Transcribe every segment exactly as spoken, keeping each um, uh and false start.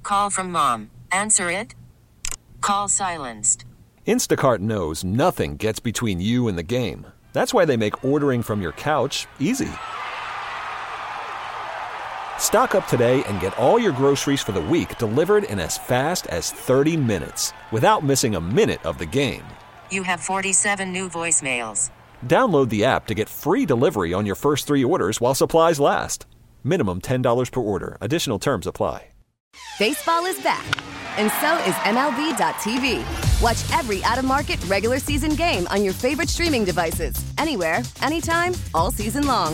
Call from mom. Answer it. Call silenced. Instacart knows nothing gets between you and the game. That's why they make ordering from your couch easy. Stock up today and get all your groceries for the week delivered in as fast as thirty minutes without missing a minute of the game. You have forty-seven new voicemails. Download the app to get free delivery on your first three orders while supplies last. Minimum ten dollars per order. Additional terms apply. Baseball is back, and so is M L B dot T V. Watch every out-of-market regular season game on your favorite streaming devices, anywhere, anytime, all season long.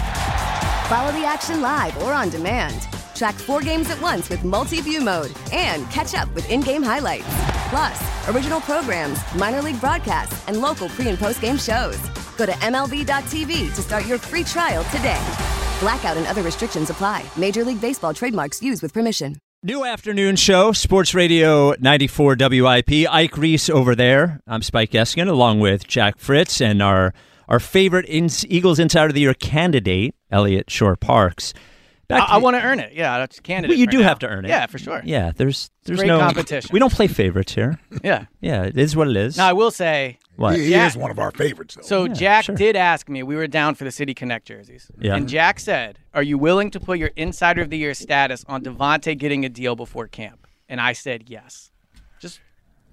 Follow the action live or on demand. Track four games at once with multi-view mode and catch up with in-game highlights. Plus, original programs, minor league broadcasts, and local pre- and post-game shows. Go to M L B dot T V to start your free trial today. Blackout and other restrictions apply. Major League Baseball trademarks used with permission. New afternoon show, Sports Radio ninety-four W I P. Ike Reese over there. I'm Spike Eskin, along with Jack Fritz and our our favorite ins- Eagles Insider of the Year candidate, Elliot Shore-Parks. Back I, I want to earn it. Yeah, that's a candidate. Well, you right do now. have to earn it. Yeah, for sure. Yeah, there's there's Great no competition. We don't play favorites here. Yeah. Yeah, it is what it is. Now, I will say... What? He, he Jack, is one of our favorites, though. So Yeah, Jack sure. did ask me, we were down for the City Connect jerseys. Yeah. And Jack said, are you willing to put your Insider of the Year status on Devontae getting a deal before camp? And I said yes. Just...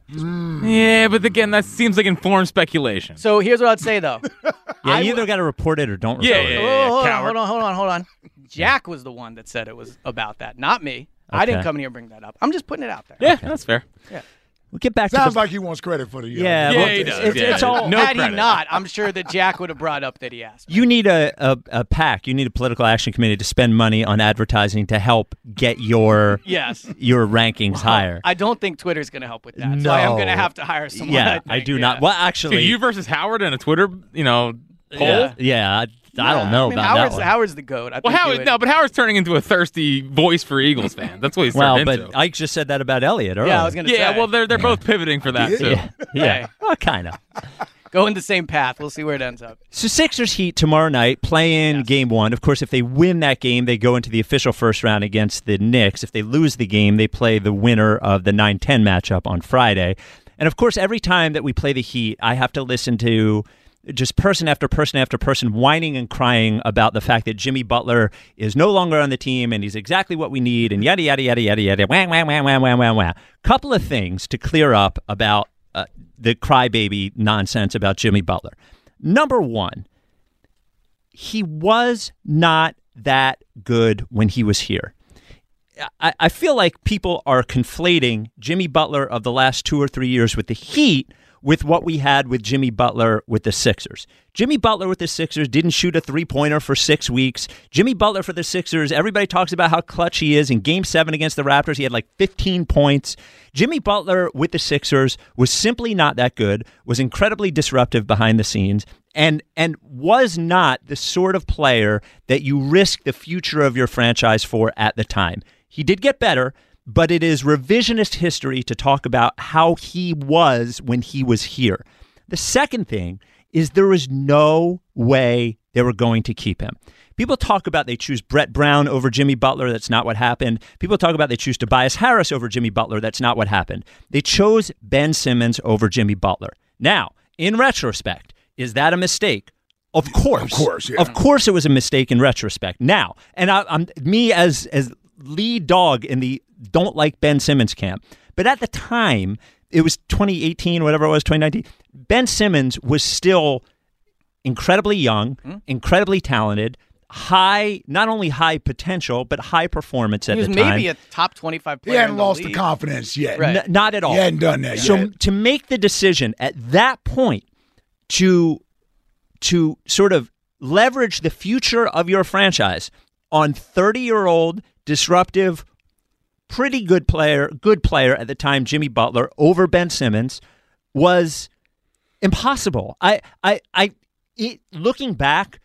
Yeah, but again, that seems like informed speculation. So here's what I'd say, though. yeah, I you w- either got to report it or don't report Yeah, it. yeah, Oh, yeah, hold, on, coward. hold on, hold on, hold on. Jack was the one that said it was about that, not me. I Okay. didn't come here and bring that up. I'm just putting it out there. Yeah, that's fair. We'll get back Sounds to the... like he wants credit for the year. Yeah, Yeah, well, he it's, does. it's- Yeah, it's yeah. all... No Had he credit. not, I'm sure that Jack would have brought up that he asked. You need a, a, a PAC. You need a political action committee to spend money on advertising to help get your Yes. your rankings higher. I don't think Twitter's going to help with that. So I am No. going to have to hire someone. yeah, I, I think. do Yeah. not. Well, Dude, actually, you versus Howard in a Twitter, you know, poll. Yeah. yeah, I, I don't know I mean, about Howard's, that one. Howard's the GOAT. I Well, think he Howard, would- no, but Howard's turning into a thirsty voice for Eagles fan. That's what he's well, turned but into. Ike just said that about Elliott earlier. Yeah, I was going to yeah, say. well, they're they're both pivoting for that too. yeah, yeah. Hey. Well, kind of. Go in the same path. We'll see where it ends up. So Sixers Heat tomorrow night, play in Yes. game one. Of course, if they win that game, they go into the official first round against the Knicks. If they lose the game, they play the winner of the nine ten matchup on Friday. And of course, every time that we play the Heat, I have to listen to just person after person after person whining and crying about the fact that Jimmy Butler is no longer on the team and he's exactly what we need and yada, yada, yada, yada, yada, wham, wham, wham, wham, wham, wham, wham. Couple of things to clear up about uh, the crybaby nonsense about Jimmy Butler. Number one, he was not that good when he was here. I, I feel like people are conflating Jimmy Butler of the last two or three years with the Heat with what we had with Jimmy Butler with the Sixers. Jimmy Butler with the Sixers didn't shoot a three-pointer for six weeks. Jimmy Butler for the Sixers, everybody talks about how clutch he is. In Game seven against the Raptors, he had like fifteen points. Jimmy Butler with the Sixers was simply not that good, was incredibly disruptive behind the scenes, and and was not the sort of player that you risk the future of your franchise for at the time. He did get better, but it is revisionist history to talk about how he was when he was here. The second thing is there was no way they were going to keep him. People talk about they choose Brett Brown over Jimmy Butler. That's not what happened. People talk about they choose Tobias Harris over Jimmy Butler. That's not what happened. They chose Ben Simmons over Jimmy Butler. Now, in retrospect, is that a mistake? Of course. Of course, yeah. Of course it was a mistake in retrospect. Now, and I, I'm me as as lead dog in the don't like Ben Simmons camp. But at the time, it was twenty eighteen, whatever it was, twenty nineteen. Ben Simmons was still incredibly young, mm-hmm. incredibly talented, high, not only high potential, but high performance at he was the time. maybe a top twenty-five player. He hadn't in the lost league. the confidence yet. Right. N- not at all. He hadn't done that so yet. to make the decision at that point to to sort of leverage the future of your franchise on thirty-year-old disruptive, pretty good player, good player at the time, Jimmy Butler over Ben Simmons was impossible. I, I, I, it, looking back,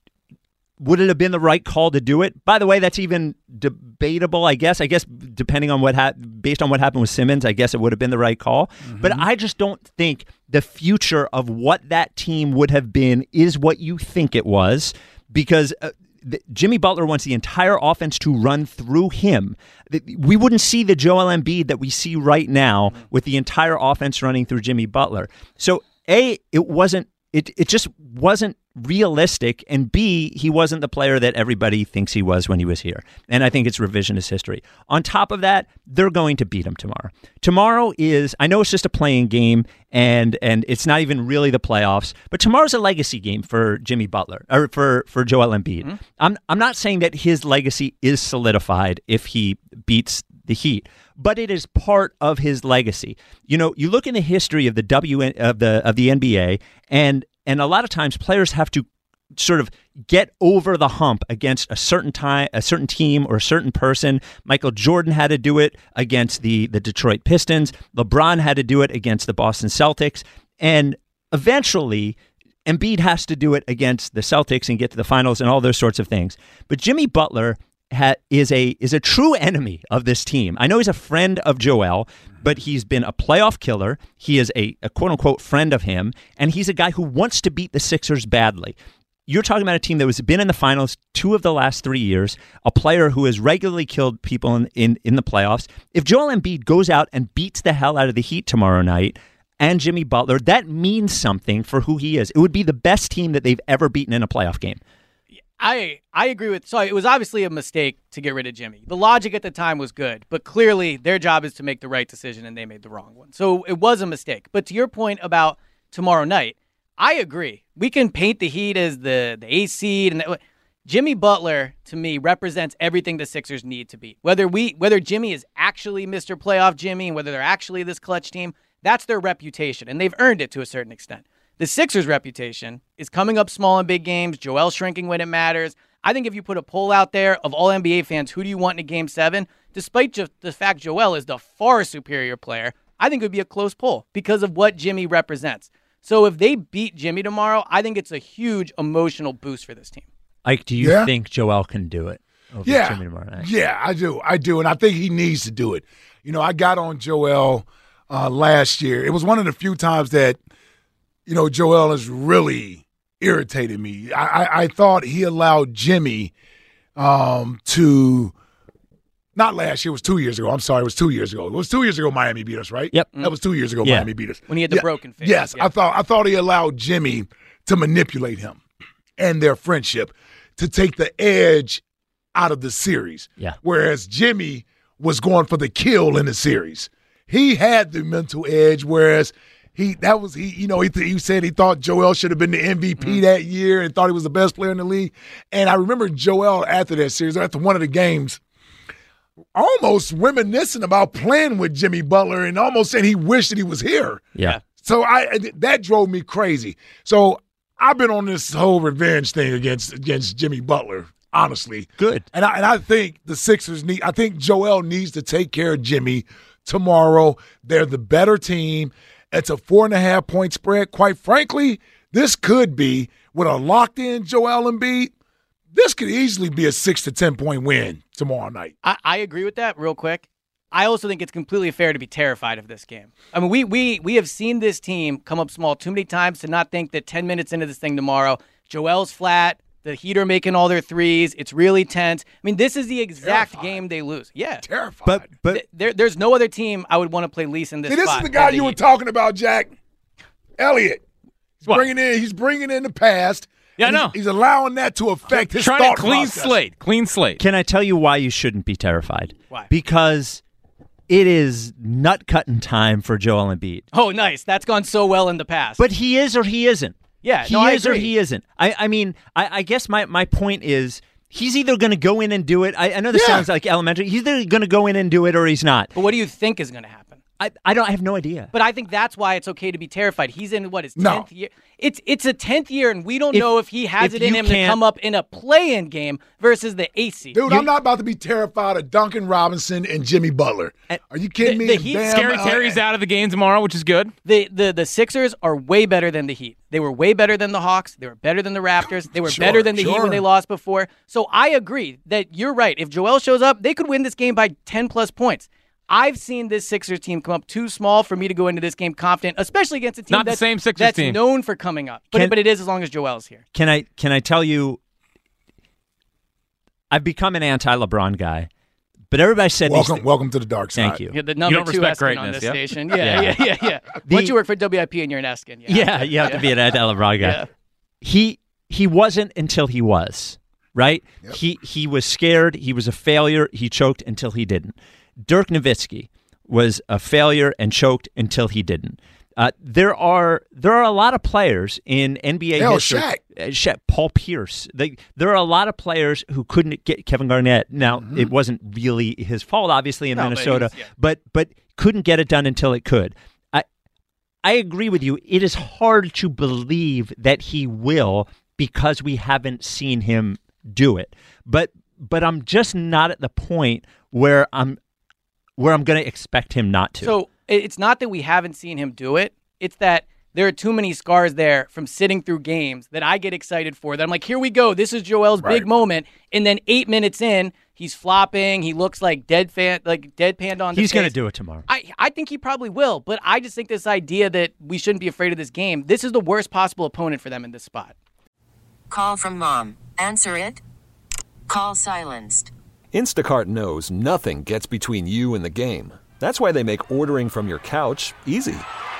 would it have been the right call to do it? By the way, that's even debatable, I guess. I guess depending on what ha- based on what happened with Simmons, I guess it would have been the right call. Mm-hmm. But I just don't think the future of what that team would have been is what you think it was, because uh, the, Jimmy Butler wants the entire offense to run through him. We wouldn't see the Joel Embiid that we see right now with the entire offense running through Jimmy Butler. So, A, it wasn't, it, it just wasn't realistic, and B, he wasn't the player that everybody thinks he was when he was here. And I think it's revisionist history. On top of that, they're going to beat him tomorrow. Tomorrow is, I know it's just a playing game, and and it's not even really the playoffs, but tomorrow's a legacy game for Jimmy Butler, or for, for Joel Embiid. Mm-hmm. I'm I'm not saying that his legacy is solidified if he beats the Heat, but it is part of his legacy. You know, you look in the history of the W of the of the N B A, and And a lot of times players have to sort of get over the hump against a certain time, a certain team or a certain person. Michael Jordan had to do it against the, the Detroit Pistons. LeBron had to do it against the Boston Celtics. And eventually, Embiid has to do it against the Celtics and get to the finals and all those sorts of things. But Jimmy Butler ha- is a is a true enemy of this team. I know he's a friend of Joel, but he's been a playoff killer. He is a, a quote-unquote friend of him, and he's a guy who wants to beat the Sixers badly. You're talking about a team that has been in the finals two of the last three years, a player who has regularly killed people in, in, in the playoffs. If Joel Embiid goes out and beats the hell out of the Heat tomorrow night, and Jimmy Butler, that means something for who he is. It would be the best team that they've ever beaten in a playoff game. I I agree with, so it was obviously a mistake to get rid of Jimmy. The logic at the time was good, but clearly their job is to make the right decision, and they made the wrong one. So it was a mistake. But to your point about tomorrow night, I agree. We can paint the Heat as the, the eighth seed, and the, Jimmy Butler, to me, represents everything the Sixers need to beat. Whether we whether Jimmy is actually Mister Playoff Jimmy, and whether they're actually this clutch team, that's their reputation, and they've earned it to a certain extent. The Sixers' reputation is coming up small in big games, Joel shrinking when it matters. I think if you put a poll out there of all N B A fans, who do you want in a Game seven, despite just the fact Joel is the far superior player, I think it would be a close poll because of what Jimmy represents. So if they beat Jimmy tomorrow, I think it's a huge emotional boost for this team. Ike, do you yeah. think Joel can do it over yeah. Jimmy tomorrow night? Yeah, I do. I do, and I think he needs to do it. You know, I got on Joel uh, last year. It was one of the few times that You know, Joel has really irritated me. I, I, I thought he allowed Jimmy um, to – not last year. It was two years ago. I'm sorry. It was two years ago. It was two years ago Miami beat us, right? Yep. That was two years ago yeah. Miami beat us. When he had the yeah. broken face. Yes. Yeah. I thought I thought he allowed Jimmy to manipulate him and their friendship to take the edge out of the series. Yeah. Whereas Jimmy was going for the kill in the series. He had the mental edge, whereas – He that was he you know he he said he thought Joel should have been the M V P mm-hmm. that year and thought he was the best player in the league. And I remember Joel after that series, after one of the games, almost reminiscing about playing with Jimmy Butler and almost saying he wished that he was here. Yeah. So I that drove me crazy. So I've been on this whole revenge thing against against Jimmy Butler, honestly. Good. And I and I think the Sixers need. I think Joel needs to take care of Jimmy tomorrow. They're the better team. It's a four and a half point spread. Quite frankly, this could be, with a locked in Joel Embiid, this could easily be a six to ten point win tomorrow night. I, I agree with that real quick. I also think it's completely fair to be terrified of this game. I mean, we we we have seen this team come up small too many times to not think that ten minutes into this thing tomorrow, Joel's flat, the Heat are making all their threes, it's really tense. I mean, this is the exact Terrified. game they lose. Yeah. Terrified. But but Th- there, there's no other team I would want to play least in this See, this spot is the guy than you were Heat. talking about, Jack. Elliott. He's What? bringing in. He's bringing in the past. Yeah, I and know. He's, he's allowing that to affect his Trying thought to clean process. slate. Clean slate. can I tell you why you shouldn't be terrified? Why? Because it is nut-cutting time for Joel Embiid. Oh, nice. That's gone so well in the past. But he is or he isn't. Yeah, he no, I is or agree. he isn't. I, I mean, I, I guess my, my point is he's either going to go in and do it. I, I know this Yeah. sounds like elementary. He's either going to go in and do it or he's not. But what do you think is going to happen? I, I don't I have no idea. But I think that's why it's okay to be terrified. He's in, what, his No. tenth year? It's it's a tenth year, and we don't If- know if he has if it in you him to can't- come up in a play-in game versus the eighth seed. Dude, You- I'm not about to be terrified of Duncan Robinson and Jimmy Butler. And Are you kidding the- me? the Heat- Bam, Scary uh, Terry's out of the game tomorrow, which is good. The, the the Sixers are way better than the Heat. They were way better than the Hawks. They were better than the Raptors. They were Sure, better than the Heat sure. when they lost before. So I agree that you're right. If Joel shows up, they could win this game by ten plus points. I've seen this Sixers team come up too small for me to go into this game confident, especially against a team Not the that's, same Sixers that's team. known for coming up. But, Can- but it is as long as Joel's here. Can I can I tell you I've become an anti-LeBron guy. But everybody said welcome, these welcome to the dark side. Thank you. You're the number You don't two respect Eskin on greatness, this yeah? station. Yeah, Yeah. yeah, yeah, yeah. The- Once you work for W I P and you're an Eskin. You Yeah, have to. you have to be an anti-LeBron guy. Yeah. He he wasn't until he was, right? Yep. He he was scared. He was a failure. He choked until he didn't. Dirk Nowitzki was a failure and choked until he didn't. Uh, there are there are a lot of players in N B A Hell, history. Shaq. Uh, Shaq, Paul Pierce. They, there are a lot of players who couldn't get Kevin Garnett. Now Mm-hmm. it wasn't really his fault, obviously in No, but Minnesota, he's- yeah. but but couldn't get it done until it could. I I agree with you. It is hard to believe that he will because we haven't seen him do it. But but I'm just not at the point where I'm where I'm going to expect him not to. So it- it's not that we haven't seen him do it. It's that there are too many scars there from sitting through games that I get excited for. That I'm like, here we go. This is Joel's Right. big moment. And then eight minutes in, he's flopping. He looks like dead fan, like deadpanned on. He's going to do it tomorrow. I, I think he probably will, but I just think this idea that we shouldn't be afraid of this game, this is the worst possible opponent for them in this spot. Call from mom. Answer it. Call silenced. Instacart knows nothing gets between you and the game. That's why they make ordering from your couch easy.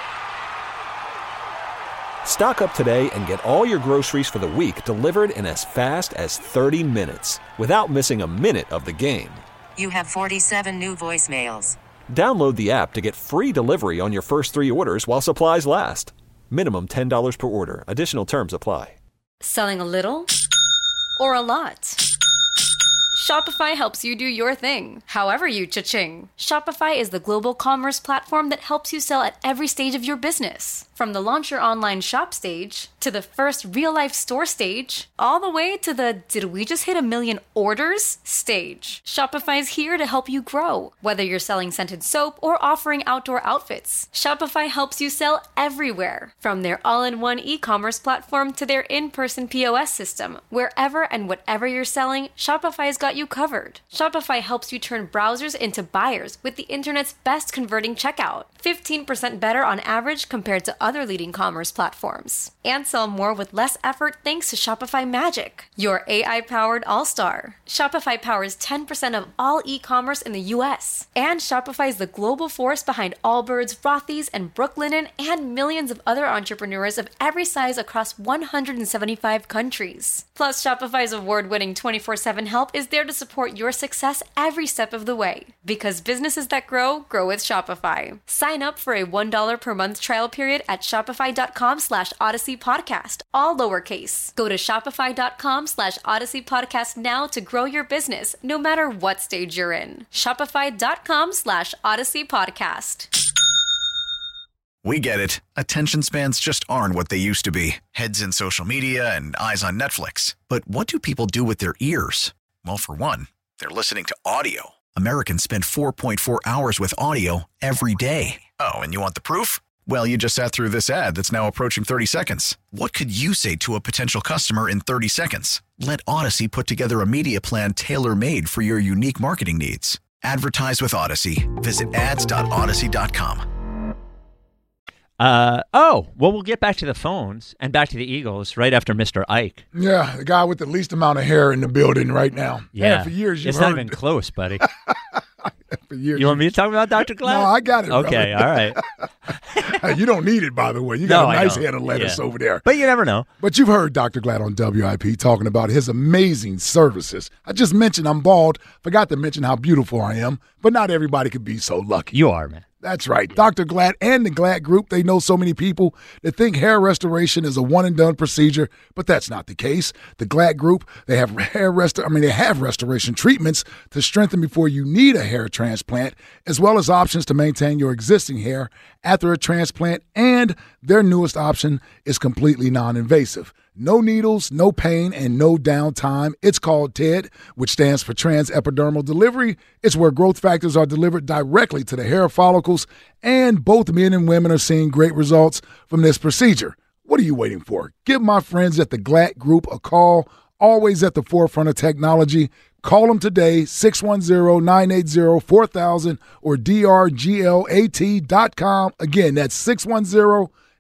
Stock up today and get all your groceries for the week delivered in as fast as thirty minutes without missing a minute of the game. You have forty-seven new voicemails. Download the app to get free delivery on your first three orders while supplies last. Minimum ten dollars per order. Additional terms apply. Selling a little or a lot? Shopify helps you do your thing, however you cha-ching. Shopify is the global commerce platform that helps you sell at every stage of your business. From the launch your online shop stage, to the first real-life store stage, all the way to the did we just hit a million orders stage. Shopify's here to help you grow. Whether you're selling scented soap or offering outdoor outfits, Shopify helps you sell everywhere. From their all-in-one e-commerce platform to their in-person P O S system, wherever and whatever you're selling, Shopify's got you covered. Shopify helps you turn browsers into buyers with the internet's best converting checkout. fifteen percent better on average compared to other leading commerce platforms. And sell more with less effort thanks to Shopify Magic, your A I-powered all-star. Shopify powers ten percent of all e-commerce in the U S. And Shopify is the global force behind Allbirds, Rothy's, and Brooklinen, and millions of other entrepreneurs of every size across one hundred seventy-five countries. Plus, Shopify's award-winning twenty-four seven help is there to support your success every step of the way. Because businesses that grow, grow with Shopify. Sign up for a one dollar per month trial period at shopify.com slash Odyssey Podcast, all lowercase. Go to shopify.com slash Odyssey Podcast now to grow your business, no matter what stage you're in. Shopify.com slash Odyssey Podcast. We get it. Attention spans just aren't what they used to be. Heads in social media and eyes on Netflix. But what do people do with their ears? Well, for one, they're listening to audio. Americans spend four point four hours with audio every day. Oh, and you want the proof? Well, you just sat through this ad that's now approaching thirty seconds. What could you say to a potential customer in thirty seconds? Let Odyssey put together a media plan tailor-made for your unique marketing needs. Advertise with Odyssey. Visit ads dot odyssey dot com. Uh, oh, well, we'll get back to the phones and back to the Eagles right after Mister Ike. Yeah, the guy with the least amount of hair in the building right now. Yeah, Man, for years you've it's heard. not even close, buddy. for years, You want me to talk about Doctor Glad? No, I got it. Okay, all right. Hey, you don't need it, by the way. You got No, a I nice don't. head of lettuce Yeah. over there. But you never know. But you've heard Doctor Glad on W I P talking about his amazing services. I just mentioned I'm bald. Forgot to mention how beautiful I am. But not everybody could be so lucky. You are, man. That's right. Doctor Glad and the Glad Group, they know so many people that think hair restoration is a one-and-done procedure, but that's not the case. The Glad Group, they have hair rest- I mean, they have restoration treatments to strengthen before you need a hair transplant, as well as options to maintain your existing hair after a transplant, and their newest option is completely non-invasive. No needles, no pain, and no downtime. It's called T E D, which stands for Transepidermal Delivery. It's where growth factors are delivered directly to the hair follicles, and both men and women are seeing great results from this procedure. What are you waiting for? Give my friends at the Glad Group a call, always at the forefront of technology. Call them today, six one zero, nine eight zero, four thousand or D R G L A T dot com. Again, that's six one zero,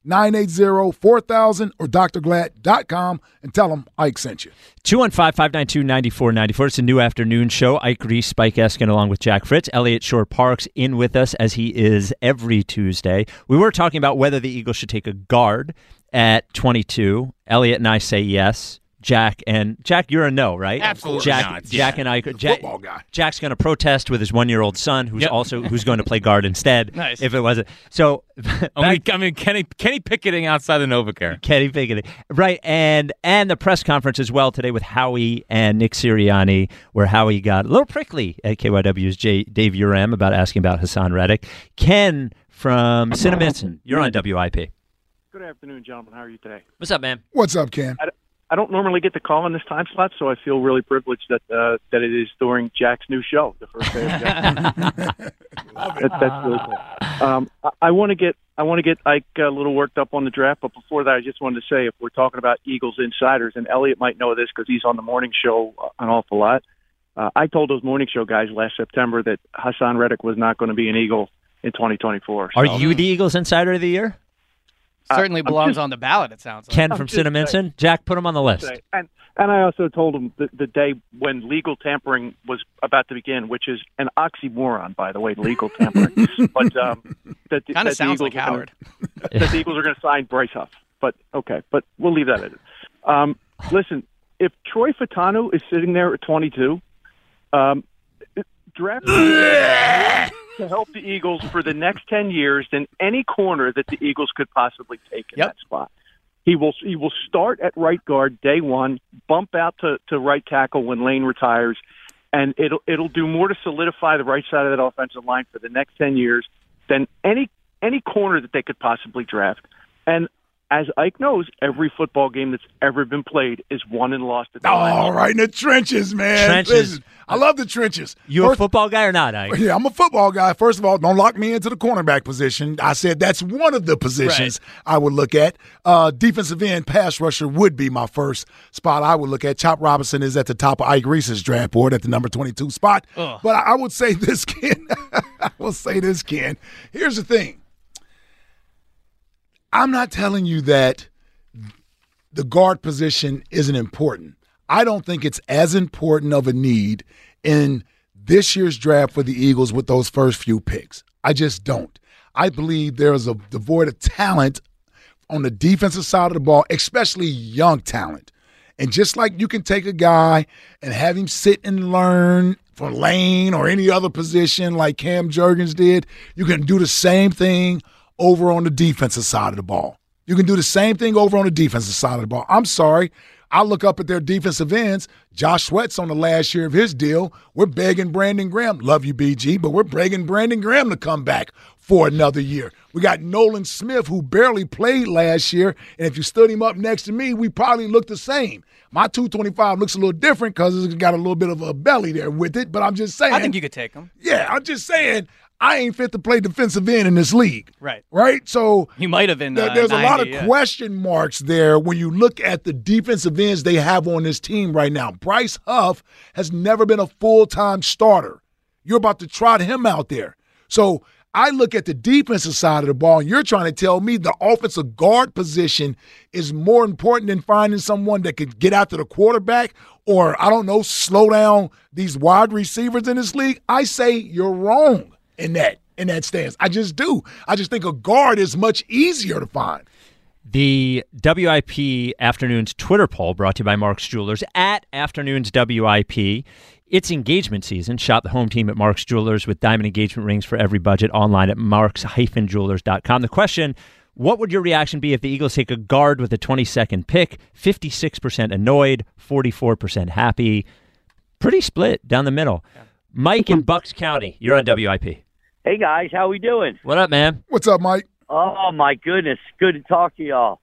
nine eight zero, four thousand or d r glad dot com and tell them Ike sent you. two one five, five nine two, nine four nine four. It's a new afternoon show. Ike Reese, Spike Eskin, along with Jack Fritz. Elliot Shore-Parks in with us, as he is every Tuesday. We were talking about whether the Eagles should take a guard at twenty-two. Elliot and I say yes. Jack and Jack, you're a no, right? Absolutely Jack, not. Jack Yeah. and I. Jack, Football guy. Jack's going to protest with his one-year-old son, who's Yep. also who's going to play guard instead. Nice. If it wasn't so, I mean, I mean, Kenny Kenny picketing outside the NovaCare. Kenny Pickett, right? And and the press conference as well today with Howie and Nick Sirianni, where Howie got a little prickly at K Y W's J, Dave Urem about asking about Hassan Reddick. Ken from Cinnaminson, you're on W I P. Good afternoon, gentlemen. How are you today? What's up, man? What's up, Ken? I, I don't normally get to call in this time slot, so I feel really privileged that uh, that it is during Jack's new show, the first day of Jack's. that, that's really cool. Um, I, I want to get I want to get Ike a little worked up on the draft, but before that, I just wanted to say, if we're talking about Eagles insiders, and Elliot might know this because he's on the morning show an awful lot. Uh, I told those morning show guys last September that Hassan Reddick was not going to be an Eagle in twenty twenty-four. So. Are you the Eagles Insider of the Year? Certainly I'm belongs just- on the ballot, it sounds like. Ken I'm from just Cinnaminson? saying. Jack, put him on the list. And and I also told him the, the day when legal tampering was about to begin, which is an oxymoron, by the way, legal tampering. but um, that Kind of sounds like Eagles are Howard. Gonna, that the Eagles are going to sign Bryce Huff. But okay, but we'll leave that at it. Um, listen, if Troy Fatanu is sitting there at twenty-two, um, draft to help the Eagles for the next ten years than any corner that the Eagles could possibly take in Yep. that spot. He will he will start at right guard day one, bump out to, to right tackle when Lane retires, and it'll it'll do more to solidify the right side of that offensive line for the next ten years than any any corner that they could possibly draft. And as Ike knows, every football game that's ever been played is won and lost at the line. All right, in the trenches, man. Trenches. Listen, I love the trenches. You a First- football guy or not, Ike? Yeah, I'm a football guy. First of all, don't lock me into the cornerback position. I said that's one of the positions I would look at. Uh, defensive end, pass rusher would be my first spot I would look at. Chop Robinson is at the top of Ike Reese's draft board at the number twenty-two spot. Ugh. But I I would say this, Ken. I will say this, Ken. Here's the thing. I'm not telling you that the guard position isn't important. I don't think it's as important of a need in this year's draft for the Eagles with those first few picks. I just don't. I believe there's a devoid of talent on the defensive side of the ball, especially young talent. And just like you can take a guy and have him sit and learn for Lane or any other position like Cam Jurgens did, you can do the same thing over on the defensive side of the ball. You can do the same thing over on the defensive side of the ball. I'm sorry. I look up at their defensive ends. Josh Sweat's on the last year of his deal. We're begging Brandon Graham. Love you, B G, but we're begging Brandon Graham to come back for another year. We got Nolan Smith, who barely played last year, and if you stood him up next to me, we probably look the same. My two twenty-five looks a little different because it's got a little bit of a belly there with it, but I'm just saying. I think you could take him. Yeah, I'm just saying I ain't fit to play defensive end in this league. Right. Right? So You might have in there- uh, there's a lot of ninety, yeah. question marks there when you look at the defensive ends they have on this team right now. Bryce Huff has never been a full-time starter. You're about to trot him out there. So I look at the defensive side of the ball, and you're trying to tell me the offensive guard position is more important than finding someone that could get after the quarterback or, I don't know, slow down these wide receivers in this league. I say you're wrong in that in that stance. I just do. I just think a guard is much easier to find. The W I P Afternoons Twitter poll brought to you by Mark's Jewelers at Afternoons W I P. It's engagement season. Shop the home team at Mark's Jewelers with diamond engagement rings for every budget online at marks dash jewelers dot com. The question, what would your reaction be if the Eagles take a guard with a twenty-second pick? fifty-six percent annoyed, forty-four percent happy. Pretty split down the middle. Yeah. Mike in Bucks County, you're on W I P. Hey, guys, how we doing? What up, man? What's up, Mike? Oh, my goodness. Good to talk to y'all.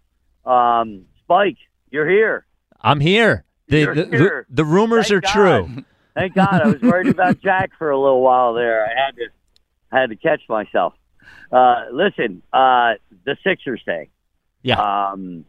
Um, Spike, you're here. I'm here. The, You're the, here. the, the rumors Thank are God. true. Thank God. I was worried about Jack for a little while there. I had to had to catch myself. Uh, listen, uh, the Sixers thing. Yeah. Um,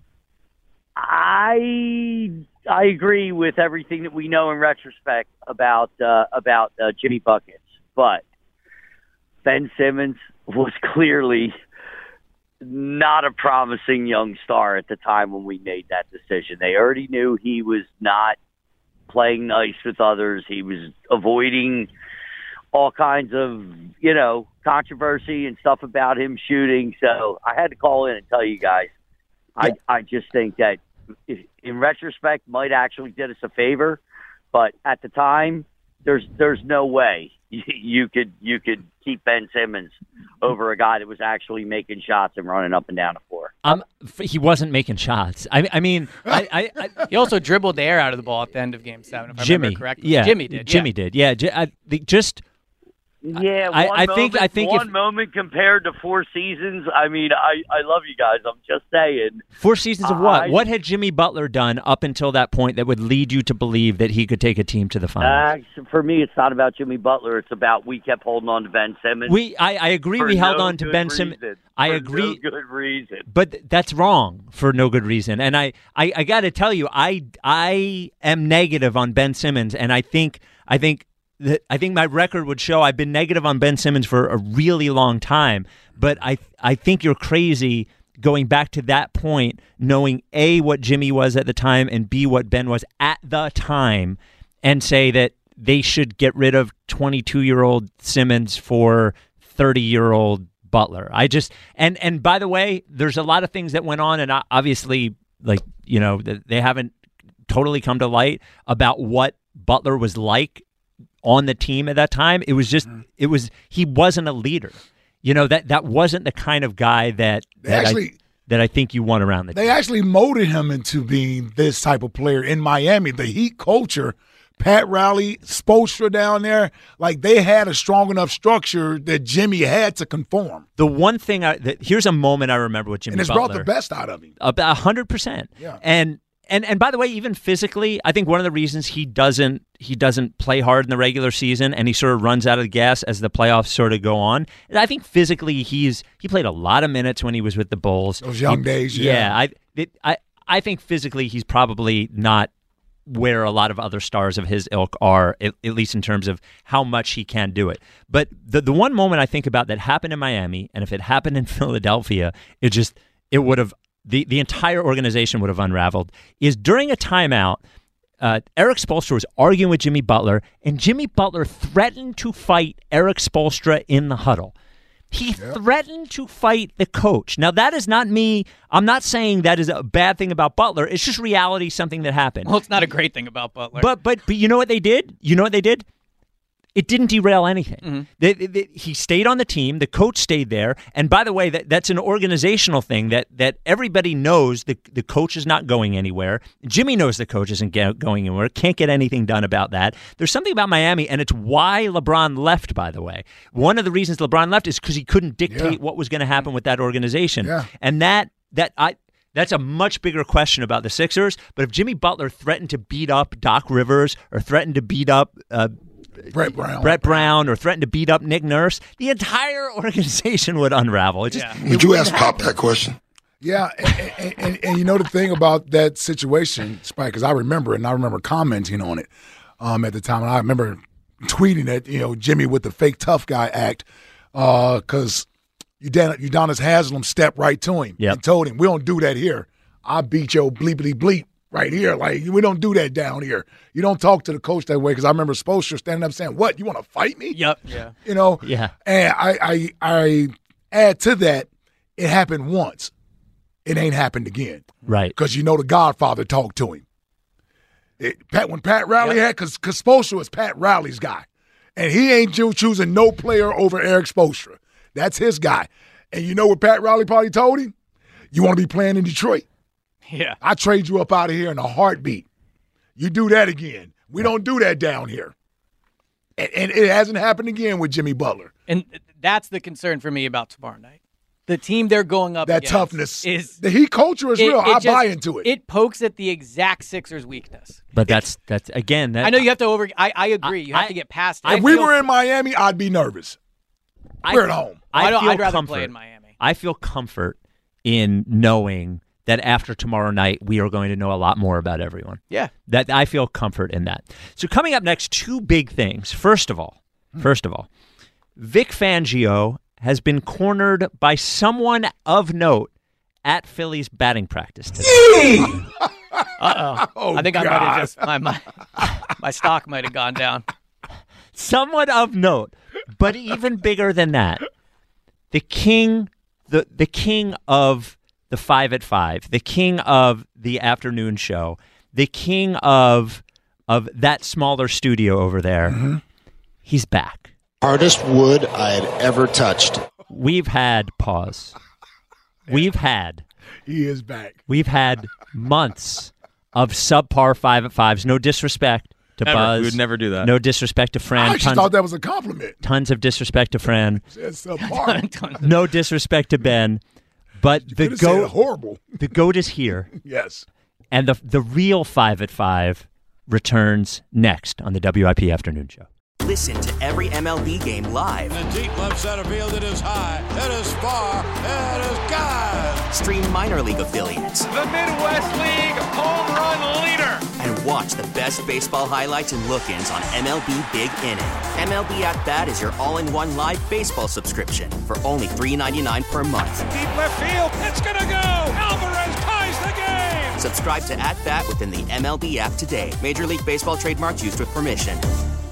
I I agree with everything that we know in retrospect about uh, about uh, Jimmy Buckets, but Ben Simmons was clearly not a promising young star at the time when we made that decision. They already knew he was not playing nice with others. He was avoiding all kinds of, you know, controversy and stuff about him shooting. So I had to call in and tell you guys, I, I just think that if, in retrospect, might actually did us a favor. But at the time, there's there's no way you, you could you could keep Ben Simmons over a guy that was actually making shots and running up and down the floor. Um, he wasn't making shots. I, I mean, I, I, I, he also dribbled the air out of the ball at the end of Game Seven. If I Jimmy, remember correctly, yeah, Jimmy did. Jimmy yeah. did. Yeah, J- I, the, just. Yeah, I, one I moment, think. I think one if, moment compared to four seasons. I mean, I, I love you guys. I'm just saying. Four seasons of what? I, what had Jimmy Butler done up until that point that would lead you to believe that he could take a team to the finals? Uh, for me, it's not about Jimmy Butler. It's about we kept holding on to Ben Simmons. We, I, I agree. We held no on to Ben Simmons. I for agree. No good reason. But that's wrong for no good reason. And I, I, I got to tell you, I, I am negative on Ben Simmons, and I think, I think. I think my record would show I've been negative on Ben Simmons for a really long time, but I I think you're crazy going back to that point, knowing A, what Jimmy was at the time, and B, what Ben was at the time, and say that they should get rid of twenty-two-year-old Simmons for thirty-year-old Butler. I just and and by the way, there's a lot of things that went on, and obviously, like, you know, they haven't totally come to light about what Butler was like on the team at that time. It was just, mm-hmm. it was, he wasn't a leader. You know, that that wasn't the kind of guy that, that, actually, I, that I think you want around the they team. They actually molded him into being this type of player in Miami. The Heat culture, Pat Riley, Spoelstra down there, like they had a strong enough structure that Jimmy had to conform. The one thing, I, that, here's a moment I remember with Jimmy And it's Butler. brought the best out of him. About one hundred percent. Yeah. And And and by the way, even physically, I think one of the reasons he doesn't he doesn't play hard in the regular season and he sort of runs out of gas as the playoffs sort of go on. And I think physically he's he played a lot of minutes when he was with the Bulls. Those young he, days, yeah. Yeah, I it, I I think physically he's probably not where a lot of other stars of his ilk are, at, at least in terms of how much he can do it. But the the one moment I think about that happened in Miami, and if it happened in Philadelphia, it just it would have. The, the entire organization would have unraveled, is during a timeout, uh, Eric Spoelstra was arguing with Jimmy Butler, and Jimmy Butler threatened to fight Eric Spoelstra in the huddle. He yep. threatened to fight the coach. Now, that is not me. I'm not saying that is a bad thing about Butler. It's just reality, something that happened. Well, it's not a great thing about Butler. But but but you know what they did? You know what they did? It didn't derail anything. Mm-hmm. They, they, he stayed on the team. The coach stayed there. And by the way, that, that's an organizational thing that that everybody knows the, the coach is not going anywhere. Jimmy knows the coach isn't get, going anywhere. Can't get anything done about that. There's something about Miami, and it's why LeBron left, by the way. One of the reasons LeBron left is because he couldn't dictate yeah. what was going to happen with that organization. Yeah. And that that I... That's a much bigger question about the Sixers. But if Jimmy Butler threatened to beat up Doc Rivers or threatened to beat up uh, Brett Brown. Brett Brown or threatened to beat up Nick Nurse, the entire organization would unravel. It just, yeah. it Would you ask Pop that question? Yeah, and, and, and, and you know the thing about that situation, Spike, because I remember it, and I remember commenting on it um, at the time, and I remember tweeting at, you know, Jimmy with the fake tough guy act, because uh, Udonis Haslem stepped right to him yep. and told him, we don't do that here. I beat your bleepity bleep. Right here, like, we don't do that down here. You don't talk to the coach that way, because I remember Spoelstra standing up saying, what, you want to fight me? Yep. Yeah. You know? Yeah. And I, I, I add to that, it happened once. It ain't happened again. Right. Because you know the Godfather talked to him. It, Pat, when Pat Riley yep. had, because Spoelstra was Pat Riley's guy. And he ain't choosing no player over Eric Spoelstra. That's his guy. And you know what Pat Riley probably told him? You want to be playing in Detroit? Yeah, I trade you up out of here in a heartbeat. You do that again. We don't do that down here. And, and it hasn't happened again with Jimmy Butler. And that's the concern for me about tomorrow night. The team they're going up that against toughness is the Heat culture is it, real. it I just, buy into it. It pokes at the exact Sixers' weakness. But that's that's again. That, I know you have to over. I, I agree. You have I, to get past it. If we were in Miami, I'd be nervous. I, we're at home. I I don't, feel I'd rather comfort. play in Miami. I feel comfort in knowing that after tomorrow night, we are going to know a lot more about everyone. Yeah. That I feel comfort in that. So coming up next, two big things. First of all, hmm. first of all, Vic Fangio has been cornered by someone of note at Phillies batting practice today. Uh-oh. Oh, I think I might God. have just, my, my, my stock might have gone down. Someone of note, but even bigger than that, the king, the the king of the five at five, the king of the afternoon show, the king of of that smaller studio over there, mm-hmm. he's back. Hardest wood I had ever touched. We've had pause. We've had. He is back. We've had months of subpar five at fives. No disrespect to Never. Buzz. We would never do that. No disrespect to Fran. I actually tons, thought that was a compliment. Tons of disrespect to Fran. That's subpar. No disrespect to Ben. But You the could've said goat, horrible. the goat is here. Yes. And the the real five at five returns next on the W I P Afternoon Show. Listen to every M L B game live. In the deep left center field, it is high, it is far, it is gone. Stream minor league affiliates. The Midwest League home run leader. And watch the best baseball highlights and look-ins on M L B Big Inning. M L B At Bat is your all-in-one live baseball subscription for only three dollars and ninety-nine cents per month. Deep left field, it's gonna go. Alvarez ties the game. Subscribe to At Bat within the M L B app today. Major League Baseball trademarks used with permission.